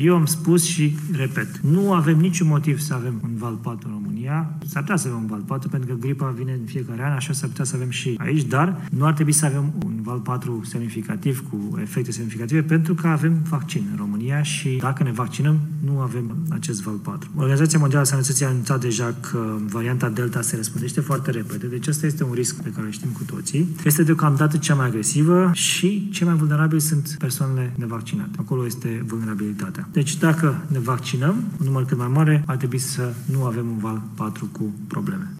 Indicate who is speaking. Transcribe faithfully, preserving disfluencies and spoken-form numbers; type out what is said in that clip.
Speaker 1: Eu am spus și repet, nu avem niciun motiv să avem un val patru în România. S-ar putea să avem un val patru, pentru că gripa vine în fiecare an, așa s-ar putea să avem și aici, dar nu ar trebui să avem un val patru semnificativ, cu efecte semnificative, pentru că avem vaccin în România și dacă ne vaccinăm, nu avem acest val patru. Organizația Mondială a Sănătății a anunțat deja că varianta Delta se răspândește foarte repede, deci ăsta este un risc pe care îl știm cu toții. Este deocamdată cea mai agresivă și cei mai vulnerabili sunt persoanele nevaccinate. Acolo este vulnerabilitatea. Deci dacă ne vaccinăm, un număr cât mai mare, ar trebui să nu avem un val patru cu probleme.